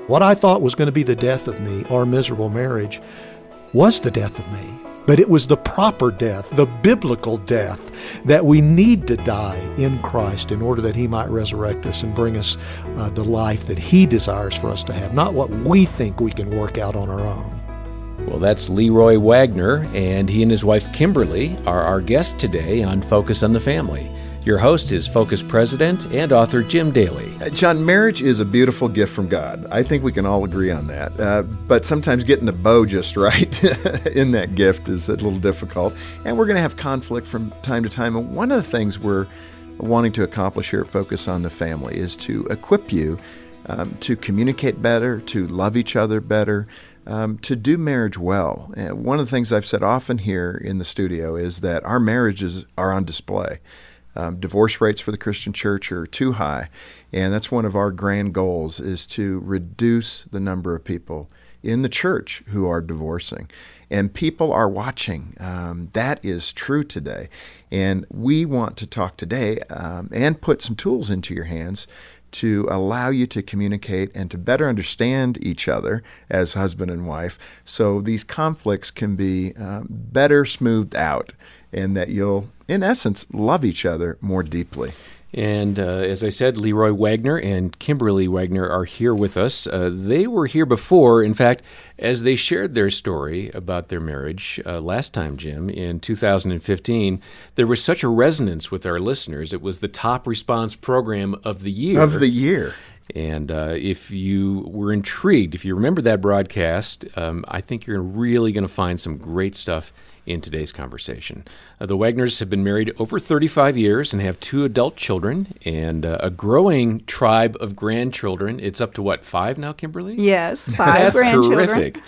What I thought was going to be the death of me, our miserable marriage, was the death of me. But it was the proper death, the biblical death, that we need to die in Christ in order that He might resurrect us and bring us the life that He desires for us to have, not what we think we can work out on our own. Well, that's Leroy Wagner, and he and his wife Kimberly are our guests today on Focus on the Family. Your host is Focus President and author Jim Daly. John, marriage is a beautiful gift from God. I think we can all agree on that. But sometimes getting the bow just right in that gift is a little difficult. And we're going to have conflict from time to time. And one of the things we're wanting to accomplish here at Focus on the Family is to equip you to communicate better, to love each other better, to do marriage well. And one of the things I've said often here in the studio is that our marriages are on display. Divorce rates for the Christian church are too high, and that's one of our grand goals, is to reduce the number of people in the church who are divorcing. And people are watching. That is true today. And we want to talk today and put some tools into your hands to allow you to communicate and to better understand each other as husband and wife, so these conflicts can be better smoothed out, and that you'll, in essence, love each other more deeply. And as I said, Leroy Wagner and Kimberly Wagner are here with us. They were here before. In fact, as they shared their story about their marriage last time, Jim, in 2015, there was such a resonance with our listeners. It was the top response program of the year. Of the year. And if you were intrigued, if you remember that broadcast, I think you're really going to find some great stuff in today's conversation. The Wagners have been married over 35 years and have 2 adult children and a growing tribe of grandchildren. It's up to, what, 5 now, Kimberly? Yes, 5 That's grandchildren. Terrific.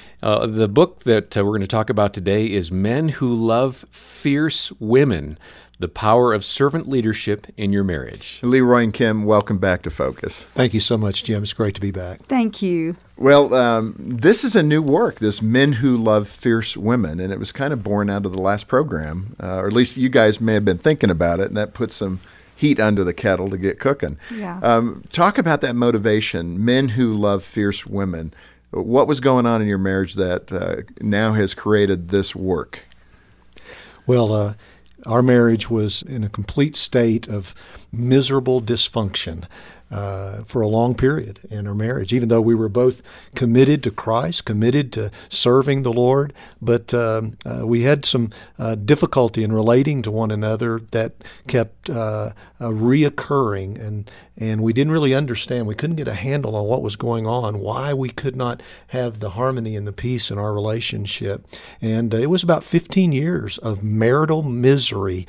The book that we're going to talk about today is Men Who Love Fierce Women, The Power of Servant Leadership in Your Marriage. Leroy and Kim, welcome back to Focus. Thank you so much, Jim. It's great to be back. Thank you. Well, this is a new work, this Men Who Love Fierce Women, and it was kind of born out of the last program, or at least you guys may have been thinking about it, and that put some heat under the kettle to get cooking. Yeah. Talk about that motivation, Men Who Love Fierce Women. What was going on in your marriage that now has created this work? Well, our marriage was in a complete state of miserable dysfunction for a long period in our marriage, even though we were both committed to Christ, committed to serving the Lord. But we had some difficulty in relating to one another that kept reoccurring, and we didn't really understand. We couldn't get a handle on what was going on, why we could not have the harmony and the peace in our relationship. And it was about 15 years of marital misery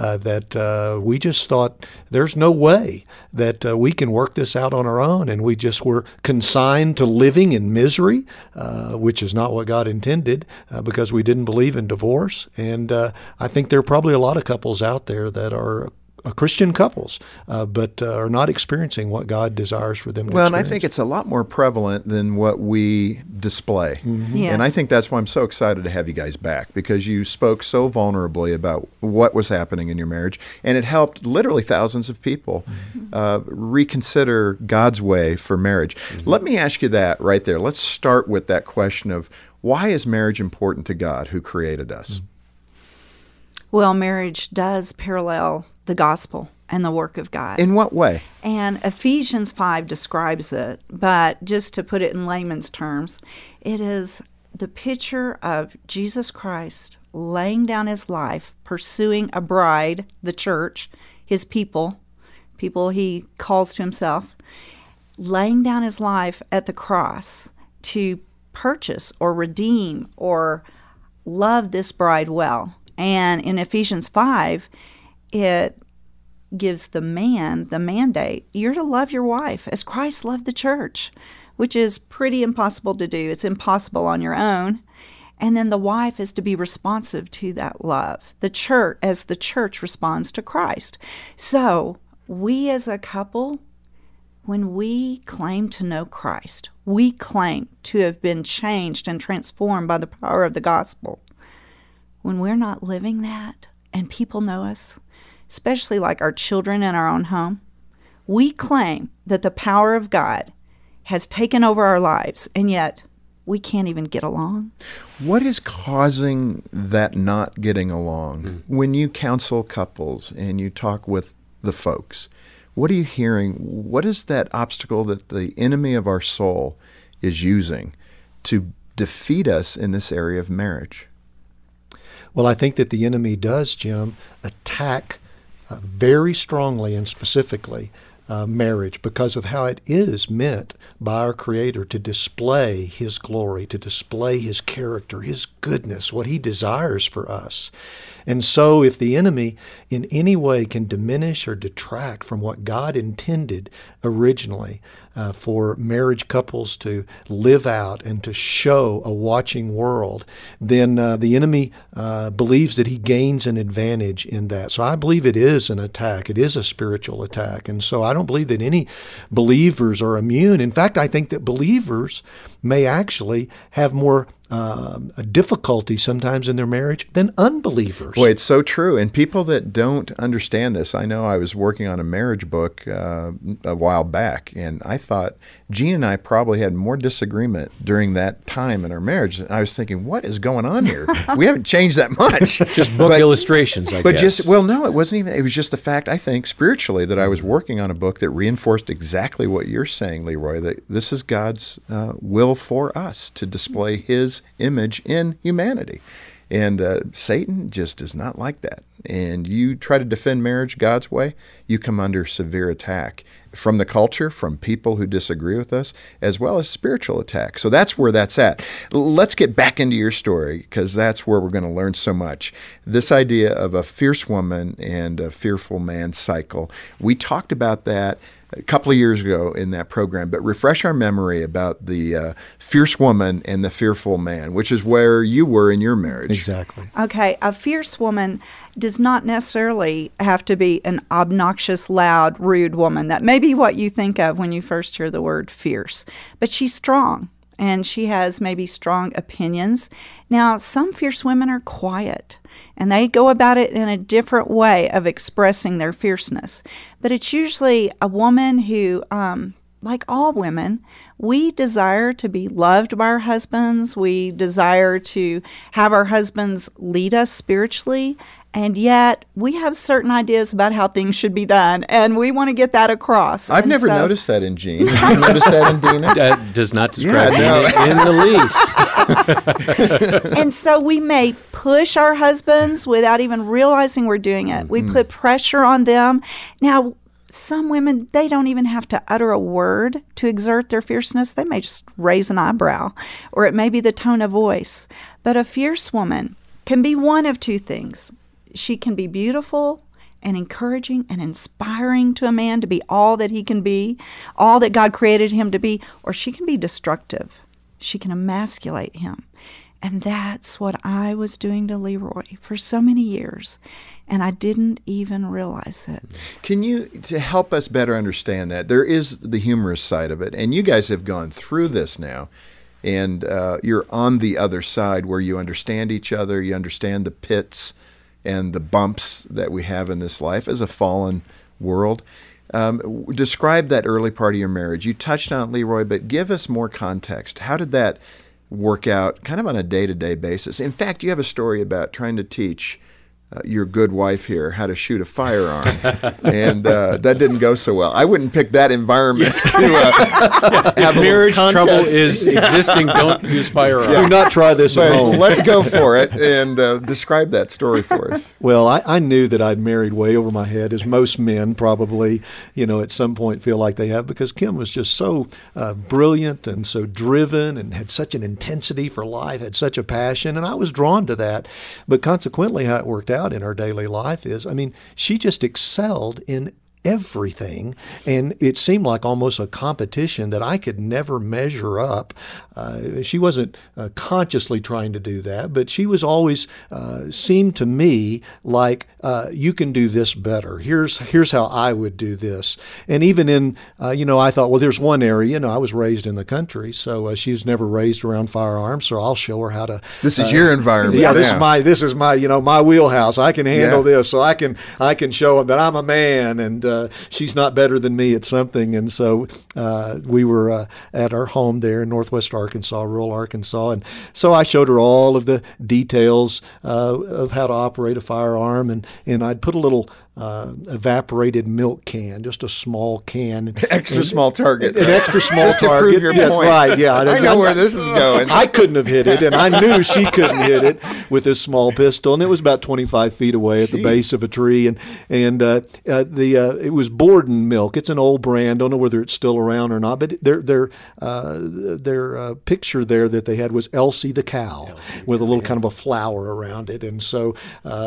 that we just thought there's no way that we can work this out on our own, and we just were consigned to living in misery, which is not what God intended, because we didn't believe in divorce. And I think there are probably a lot of couples out there that are Christian couples, but are not experiencing what God desires for them to experience. Well, and I think it's a lot more prevalent than what we display. Mm-hmm. Yes. And I think that's why I'm so excited to have you guys back, because you spoke so vulnerably about what was happening in your marriage, and it helped literally thousands of people reconsider God's way for marriage. Mm-hmm. Let me ask you that right there. Let's start with that question of, why is marriage important to God who created us? Well, marriage does parallel the gospel and the work of God. In what way? And Ephesians 5 describes it, but just to put it in layman's terms, it is the picture of Jesus Christ laying down his life, pursuing a bride, the church, his people he calls to himself, laying down his life at the cross to purchase or redeem or love this bride well. And in Ephesians 5, it gives the man the mandate. You're to love your wife as Christ loved the church, which is pretty impossible to do. It's impossible on your own. And then the wife is to be responsive to that love, the church, as the church responds to Christ. So we as a couple, when we claim to know Christ, we claim to have been changed and transformed by the power of the gospel. When we're not living that and people know us, especially like our children in our own home, we claim that the power of God has taken over our lives, and yet we can't even get along. What is causing that not getting along? When you counsel couples and you talk with the folks, what are you hearing? What is that obstacle that the enemy of our soul is using to defeat us in this area of marriage? Well, I think that the enemy does, Jim, attack very strongly and specifically marriage because of how it is meant by our Creator to display His glory, to display His character, His goodness, what He desires for us. And so if the enemy in any way can diminish or detract from what God intended originally for marriage couples to live out and to show a watching world, then the enemy believes that he gains an advantage in that. So I believe it is an attack. It is a spiritual attack. And so I don't believe that any believers are immune. In fact, I think that believers may actually have more difficulty sometimes in their marriage than unbelievers. Boy, it's so true. And people that don't understand this, I know I was working on a marriage book a while back, and I thought Jean and I probably had more disagreement during that time in our marriage. And I was thinking, what is going on here? We haven't changed that much. Just book illustrations, I guess. No, it wasn't even. It was just the fact, I think, spiritually, that I was working on a book that reinforced exactly what you're saying, Leroy, that this is God's will for us to display His image in humanity. And Satan just does not like that. And you try to defend marriage God's way, you come under severe attack from the culture, from people who disagree with us, as well as spiritual attack. So that's where that's at. Let's get back into your story, because that's where we're going to learn so much. This idea of a fierce woman and a fearful man cycle. We talked about that a couple of years ago in that program, but refresh our memory about the fierce woman and the fearful man, which is where you were in your marriage. Exactly. Okay, a fierce woman does not necessarily have to be an obnoxious, loud, rude woman. That may be what you think of when you first hear the word fierce, but she's strong, and she has maybe strong opinions. Now, some fierce women are quiet, and they go about it in a different way of expressing their fierceness. But it's usually a woman who, like all women, we desire to be loved by our husbands. We desire to have our husbands lead us spiritually. And yet, we have certain ideas about how things should be done, and we want to get that across. I've never noticed that in Jean. Have you noticed that in Dina? Does not describe Dina in the least. And so we may push our husbands without even realizing we're doing it. We put pressure on them. Now, some women, they don't even have to utter a word to exert their fierceness. They may just raise an eyebrow, or it may be the tone of voice. But a fierce woman can be one of two things. She can be beautiful and encouraging and inspiring to a man to be all that he can be, all that God created him to be, or she can be destructive. She can emasculate him. And that's what I was doing to Leroy for so many years, and I didn't even realize it. Can you, to help us better understand that, there is the humorous side of it, and you guys have gone through this now, and you're on the other side where you understand each other, you understand the pits and the bumps that we have in this life as a fallen world. Describe that early part of your marriage. You touched on it, Leroy, but give us more context. How did that work out kind of on a day-to-day basis? In fact, you have a story about trying to teach your good wife here how to shoot a firearm, and that didn't go so well. I wouldn't pick that environment to have marriage trouble is existing. Don't use firearms. Do not try this at home. Let's go for it, and describe that story for us. Well, I knew that I'd married way over my head, as most men probably, at some point feel like they have, because Kim was just so brilliant and so driven and had such an intensity for life, had such a passion, and I was drawn to that. But consequently, how it worked out in our daily life is, she just excelled in everything, and it seemed like almost a competition that I could never measure up. She wasn't consciously trying to do that, but she was always seemed to me like, you can do this better. Here's how I would do this. And even in, I thought, well, there's one area, I was raised in the country, so she was never raised around firearms, so I'll show her how to. This is your environment. Yeah, this is my my wheelhouse. I can handle this, so I can show them that I'm a man, and she's not better than me at something. And so we were at our home there in northwest Arkansas, rural Arkansas. And so I showed her all of the details of how to operate a firearm. And I'd put a little evaporated milk can, just a small can. Extra small target. An extra small just target. To prove your yes, point. right, yeah. I know where this is going. I couldn't have hit it, and I knew she couldn't hit it with this small pistol. And it was about 25 feet away at the base of a tree. And it was Borden milk. It's an old brand. Don't know whether it's still around or not. But their picture there that they had was Elsie the cow, with a little kind of a flower around it. And so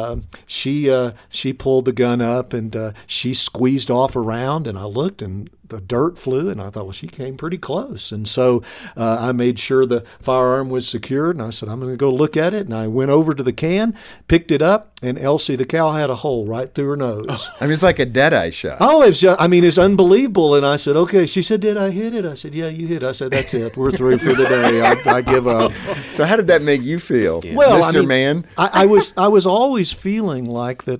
she pulled the gun up, and she squeezed off around, and I looked, and the dirt flew, and I thought, well, she came pretty close. And so I made sure the firearm was secured, and I said, I'm going to go look at it. And I went over to the can, picked it up, and Elsie the cow had a hole right through her nose. I mean, it's like a dead-eye shot. Oh, it's unbelievable. And I said, okay. She said, did I hit it? I said, yeah, you hit it. I said, that's it. We're through for the day. I give up. So how did that make you feel, Well, Mr. Man? I was always feeling like that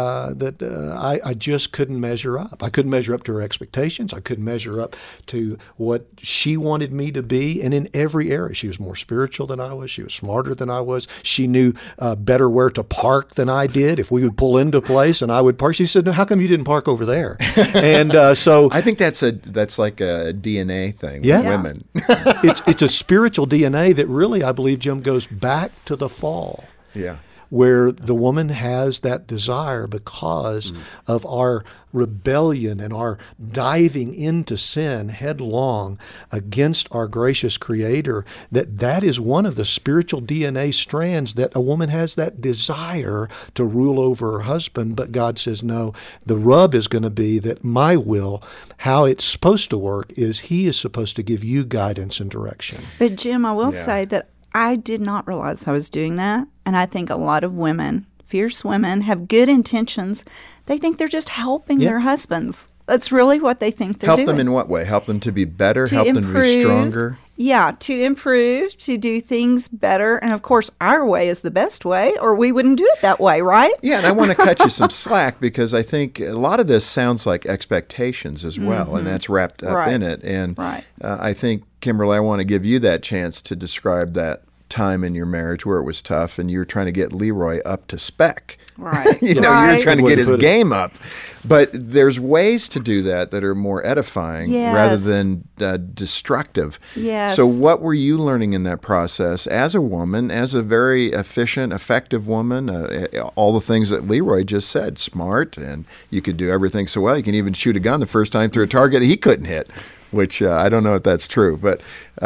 I just couldn't measure up. I couldn't measure up to her expectations. I couldn't measure up to what she wanted me to be. And in every area, she was more spiritual than I was. She was smarter than I was. She knew better where to park than I did. If we would pull into place and I would park, she said, no, how come you didn't park over there? And so I think that's like a DNA thing with women. it's a spiritual DNA that really, I believe, Jim, goes back to the fall. Yeah. Where the woman has that desire because of our rebellion and our diving into sin headlong against our gracious Creator, that is one of the spiritual DNA strands, that a woman has that desire to rule over her husband. But God says, no, the rub is going to be that my will, how it's supposed to work, is He is supposed to give you guidance and direction. But Jim, I will say that I did not realize I was doing that. And I think a lot of women, fierce women, have good intentions. They think they're just helping their husbands. That's really what they think they're doing. Help them in what way? Help them to be better? Help them to be stronger? Yeah, to improve, to do things better. And of course, our way is the best way, or we wouldn't do it that way, right? Yeah, and I want to cut you some slack, because I think a lot of this sounds like expectations as well, and that's wrapped up in it. And I think, Kimberly, I want to give you that chance to describe that time in your marriage where it was tough and you're trying to get Leroy up to spec. Right. You're trying to get his game up. But there's ways to do that are more edifying rather than destructive. Yes. So what were you learning in that process as a woman, as a very efficient, effective woman? All the things that Leroy just said, smart, and you could do everything so well. You can even shoot a gun the first time through a target he couldn't hit, which I don't know if that's true. But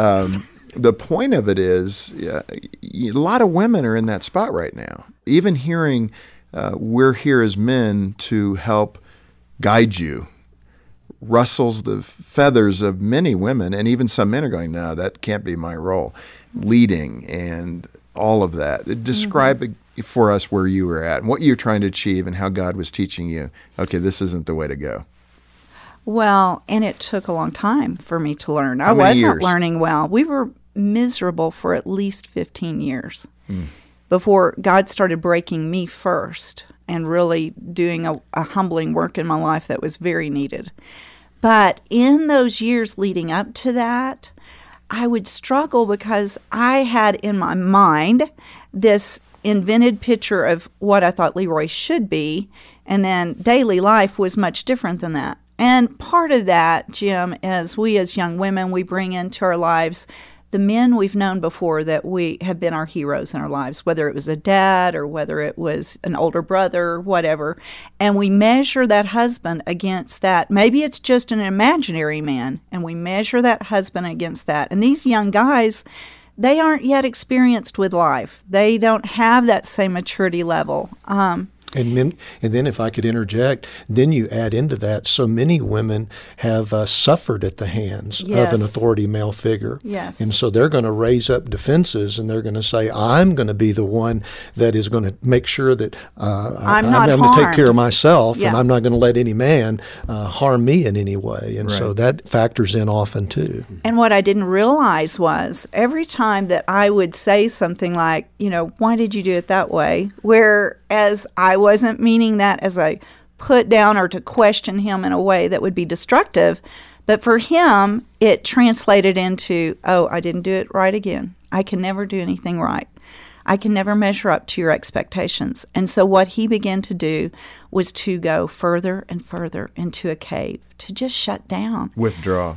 the point of it is a lot of women are in that spot right now. Even hearing we're here as men to help guide you rustles the feathers of many women, and even some men are going, no, that can't be my role. Leading and all of that. Describe for us where you were at and what you're trying to achieve and how God was teaching you, okay, this isn't the way to go. Well, and it took a long time for me to learn. How many wasn't years? Learning well. We were miserable for at least 15 years before God started breaking me first and really doing a humbling work in my life that was very needed. But in those years leading up to that, I would struggle because I had in my mind this invented picture of what I thought Leroy should be, and then daily life was much different than that. And part of that, Jim, is we as young women, we bring into our lives the men we've known before that we have been our heroes in our lives, whether it was a dad or whether it was an older brother, whatever. And we measure that husband against that. Maybe it's just an imaginary man, and we measure that husband against that. And these young guys, they aren't yet experienced with life. They don't have that same maturity level. And then if I could interject, then you add into that, so many women have suffered at the hands of an authority male figure. Yes. And so they're going to raise up defenses, and they're going to say, I'm going to be the one that is going to make sure that I'm going to take care of myself, and I'm not going to let any man harm me in any way. And so that factors in often too. And what I didn't realize was every time that I would say something like, why did you do it that way? Whereas I wasn't meaning that as a put down or to question him in a way that would be destructive. But for him, it translated into, oh, I didn't do it right again. I can never do anything right. I can never measure up to your expectations. And so what he began to do was to go further and further into a cave, to just shut down. Withdraw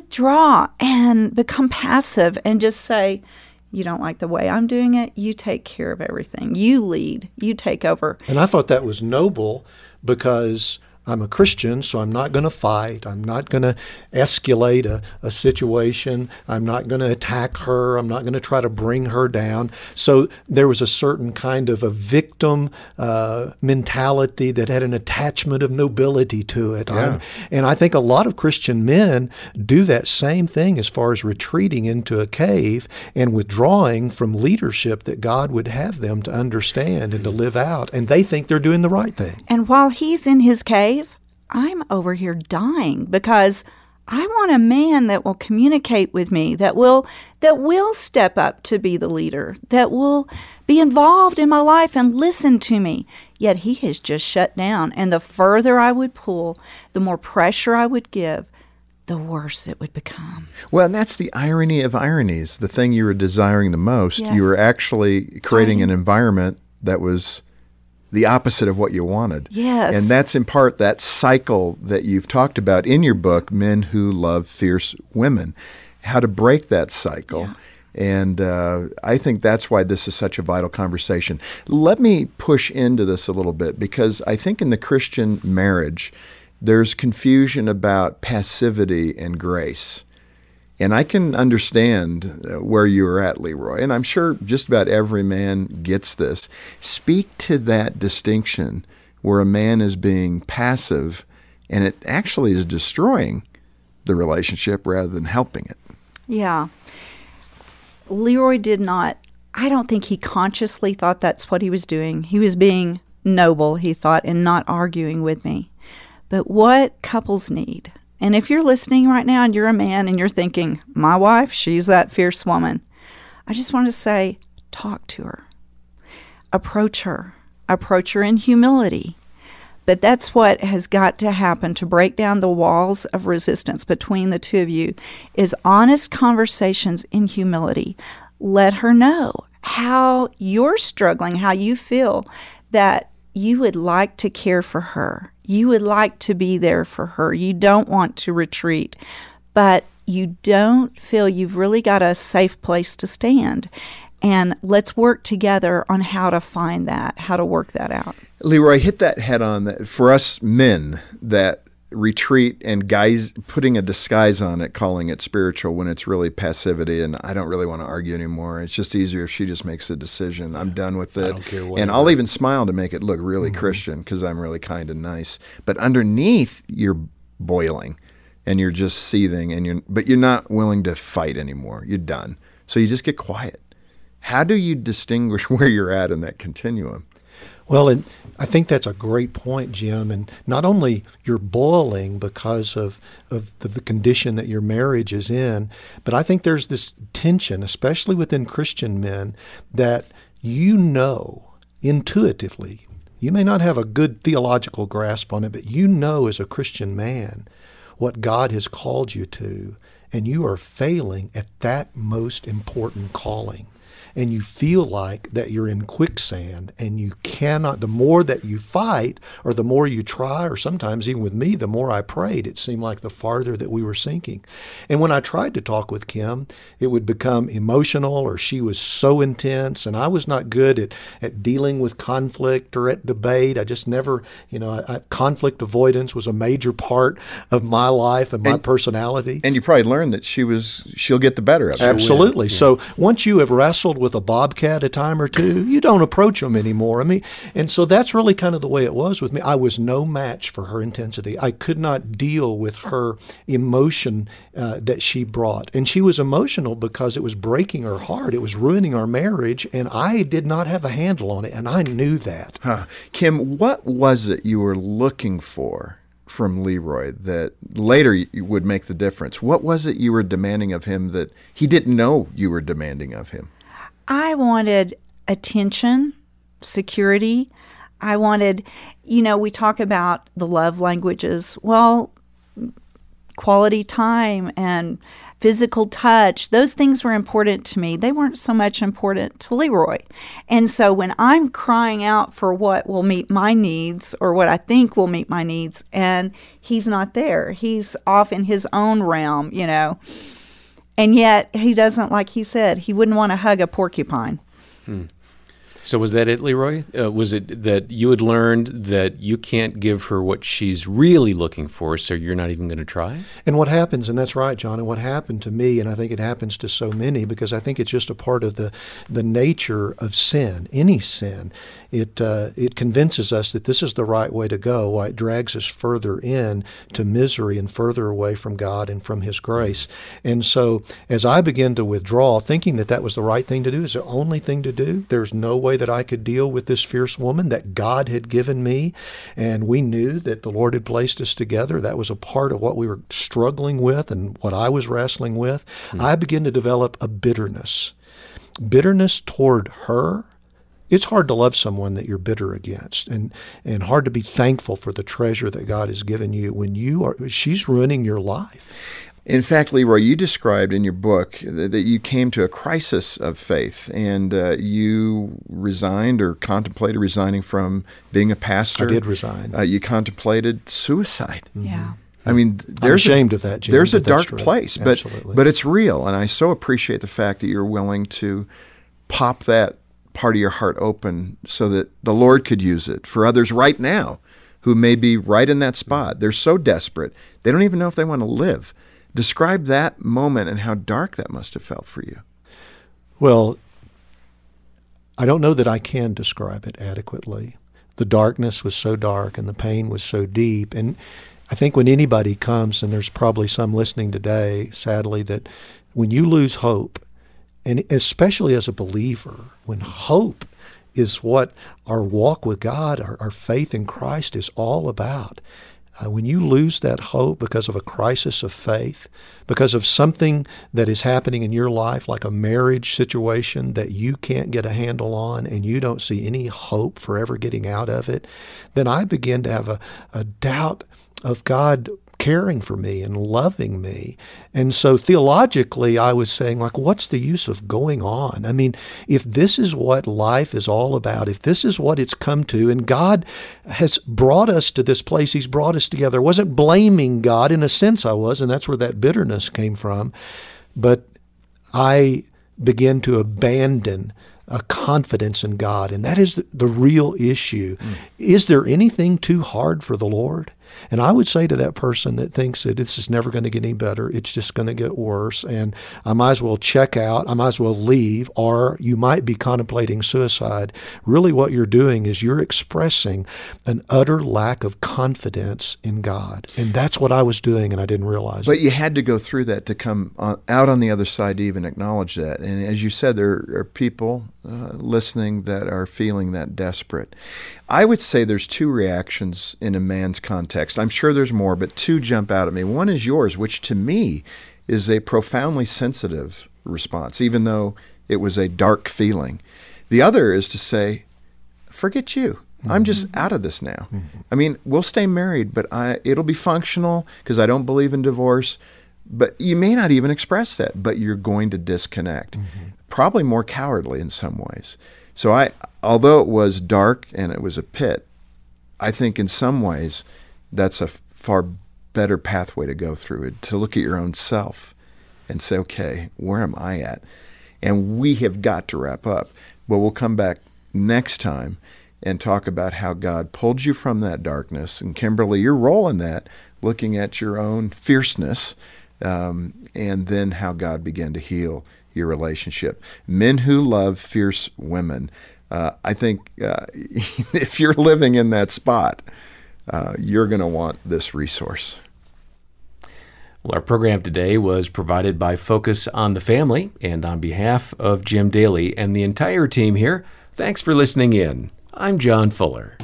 And become passive and just say, you don't like the way I'm doing it, you take care of everything. You lead, you take over. And I thought that was noble because I'm a Christian, so I'm not going to fight. I'm not going to escalate a situation. I'm not going to attack her. I'm not going to try to bring her down. So there was a certain kind of a victim mentality that had an attachment of nobility to it. Yeah. And I think a lot of Christian men do that same thing as far as retreating into a cave and withdrawing from leadership that God would have them to understand and to live out. And they think they're doing the right thing. And while he's in his cave, I'm over here dying because I want a man that will communicate with me, that will step up to be the leader, that will be involved in my life and listen to me. Yet he has just shut down. And the further I would pull, the more pressure I would give, the worse it would become. Well, and that's the irony of ironies. The thing you were desiring the most, Yes. you were actually creating an environment that was the opposite of what you wanted. Yes. And that's in part that cycle that you've talked about in your book, Men Who Love Fierce Women, how to break that cycle. Yeah. And I think that's why this is such a vital conversation. Let me push into this a little bit, because I think in the Christian marriage, there's confusion about passivity and grace. And I can understand where you were at, Leroy, and I'm sure just about every man gets this. Speak to that distinction where a man is being passive and it actually is destroying the relationship rather than helping it. Yeah. Leroy I don't think he consciously thought that's what he was doing. He was being noble, he thought, and not arguing with me. But what couples need, and if you're listening right now and you're a man and you're thinking, my wife, she's that fierce woman, I just want to say, talk to her. Approach her in humility. But that's what has got to happen to break down the walls of resistance between the two of you, is honest conversations in humility. Let her know how you're struggling, how you feel, that you would like to care for her. You would like to be there for her. You don't want to retreat, but you don't feel you've really got a safe place to stand. And let's work together on how to find that, how to work that out. Leroy, hit that head on. That for us men that retreat and guys putting a disguise on it, calling it spiritual when it's really passivity, and I don't really want to argue anymore. It's just easier if she just makes the decision. I'm done with it. I don't care what and I'll even smile to make it look really Christian because I'm really kind and nice. But underneath, you're boiling and you're just seething, but you're not willing to fight anymore. You're done. So you just get quiet. How do you distinguish where you're at in that continuum? Well, and I think that's a great point, Jim. And not only you're boiling because of the condition that your marriage is in, but I think there's this tension, especially within Christian men, that you know intuitively. You may not have a good theological grasp on it, but you know as a Christian man what God has called you to, and you are failing at that most important calling. And you feel like that you're in quicksand and you cannot, the more that you fight or the more you try, or sometimes even with me, the more I prayed, it seemed like the farther that we were sinking. And when I tried to talk with Kim, it would become emotional, or she was so intense, and I was not good at dealing with conflict or at debate. I just never, conflict avoidance was a major part of my life and my personality. And you probably learned that she'll get the better of it. Absolutely. Yeah. So once you have wrestled with a bobcat a time or two, you don't approach them anymore. And so that's really kind of the way it was with me. I was no match for her intensity. I could not deal with her emotion that she brought. And she was emotional because it was breaking her heart. It was ruining our marriage, and I did not have a handle on it, and I knew that. Kim, what was it you were looking for from Leroy that later would make the difference? What was it you were demanding of him that he didn't know you were demanding of him? I wanted attention, security. I wanted, we talk about the love languages. Well, quality time and physical touch, those things were important to me. They weren't so much important to Leroy. And so when I'm crying out for what will meet my needs or what I think will meet my needs, and he's not there, he's off in his own realm, and yet he doesn't, like he said, he wouldn't want to hug a porcupine. So was that it, Leroy? Was it that you had learned that you can't give her what she's really looking for, so you're not even going to try? And what happens, and that's right, John, and what happened to me, and I think it happens to so many, because I think it's just a part of the nature of sin, any sin. It convinces us that this is the right way to go. Why it drags us further in to misery and further away from God and from His grace. And so as I began to withdraw, thinking that was the right thing to do, is the only thing to do, there's no way that I could deal with this fierce woman that God had given me, and we knew that the Lord had placed us together. That was a part of what we were struggling with and what I was wrestling with. I began to develop a bitterness toward her. It's hard to love someone that you're bitter against, and hard to be thankful for the treasure that God has given you when she's ruining your life. In fact, Leroy, you described in your book that you came to a crisis of faith, and you resigned or contemplated resigning from being a pastor. I did resign. You contemplated suicide. Yeah. I mean, I'm ashamed of that, Jim. There's a dark right. place, but it's real, and I so appreciate the fact that you're willing to pop that part of your heart open so that the Lord could use it for others right now who may be right in that spot. They're so desperate, they don't even know if they want to live. Describe that moment and how dark that must have felt for you. Well, I don't know that I can describe it adequately. The darkness was so dark and the pain was so deep. And I think when anybody comes, and there's probably some listening today, sadly, that when you lose hope, and especially as a believer, when hope is what our walk with God, our faith in Christ is all about. When you lose that hope because of a crisis of faith, because of something that is happening in your life, like a marriage situation that you can't get a handle on and you don't see any hope for ever getting out of it, then I begin to have a doubt of God caring for me and loving me. And so theologically, I was saying, what's the use of going on? I mean, if this is what life is all about, if this is what it's come to, and God has brought us to this place, He's brought us together. I wasn't blaming God. In a sense I was, and that's where that bitterness came from. But I began to abandon a confidence in God, and that is the real issue. Is there anything too hard for the Lord? And I would say to that person that thinks that this is never going to get any better, it's just going to get worse, and I might as well check out, I might as well leave, or you might be contemplating suicide. Really what you're doing is you're expressing an utter lack of confidence in God. And that's what I was doing, and I didn't realize But it. you had to go through that to come out on the other side to even acknowledge that. And as you said, there are people listening that are feeling that desperate. I would say there's two reactions in a man's context. I'm sure there's more, but two jump out at me. One is yours, which to me is a profoundly sensitive response, even though it was a dark feeling. The other is to say, forget you. I'm just out of this now. I mean, we'll stay married, but it'll be functional because I don't believe in divorce. But you may not even express that, but you're going to disconnect. Probably more cowardly in some ways. So although it was dark and it was a pit, I think in some ways that's a far better pathway to go through, to look at your own self and say, okay, where am I at? And we have got to wrap up. But we'll come back next time and talk about how God pulled you from that darkness. And Kimberly, your role in that, looking at your own fierceness, and then how God began to heal your relationship. Men who love fierce women. I think if you're living in that spot, you're going to want this resource. Well, our program today was provided by Focus on the Family, and on behalf of Jim Daly and the entire team here, thanks for listening in. I'm John Fuller.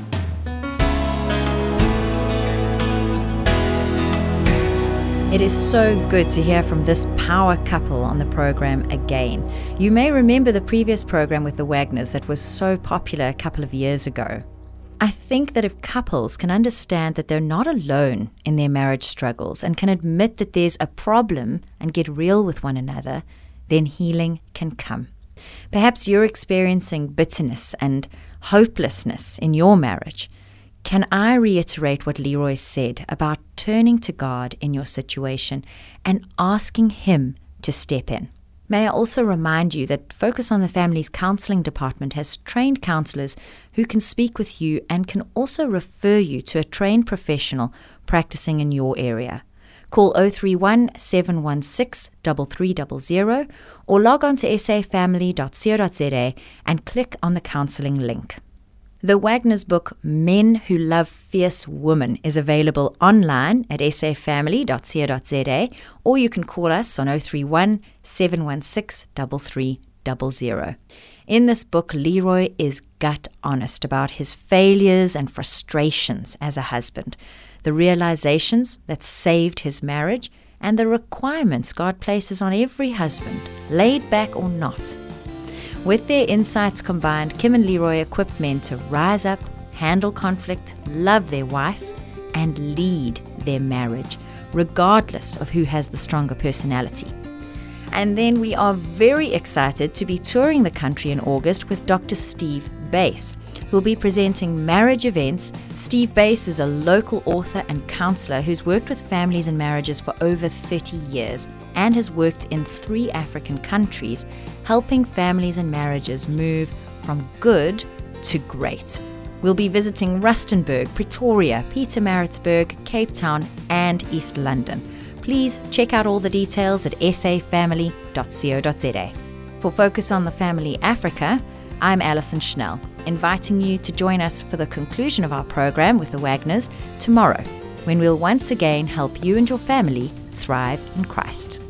It is so good to hear from this power couple on the program again. You may remember the previous program with the Wagners that was so popular a couple of years ago. I think that if couples can understand that they're not alone in their marriage struggles and can admit that there's a problem and get real with one another, then healing can come. Perhaps you're experiencing bitterness and hopelessness in your marriage. Can I reiterate what Leroy said about turning to God in your situation and asking Him to step in? May I also remind you that Focus on the Family's counseling department has trained counselors who can speak with you and can also refer you to a trained professional practicing in your area. Call 031-716-3300 or log on to safamily.co.za and click on the counseling link. The Wagner's book, Men Who Love Fierce Women, is available online at safamily.co.za, or you can call us on 031-716-3300. In this book, Leroy is gut honest about his failures and frustrations as a husband, the realizations that saved his marriage, and the requirements God places on every husband, laid back or not. With their insights combined, Kim and Leroy equip men to rise up, handle conflict, love their wife, and lead their marriage, regardless of who has the stronger personality. And then we are very excited to be touring the country in August with Dr. Steve Bass, who'll be presenting marriage events. Steve Bass is a local author and counselor who's worked with families and marriages for over 30 years and has worked in 3 African countries, helping families and marriages move from good to great. We'll be visiting Rustenburg, Pretoria, Pietermaritzburg, Cape Town, and East London. Please check out all the details at safamily.co.za. For Focus on the Family Africa, I'm Alison Schnell, inviting you to join us for the conclusion of our program with the Wagners tomorrow, when we'll once again help you and your family thrive in Christ.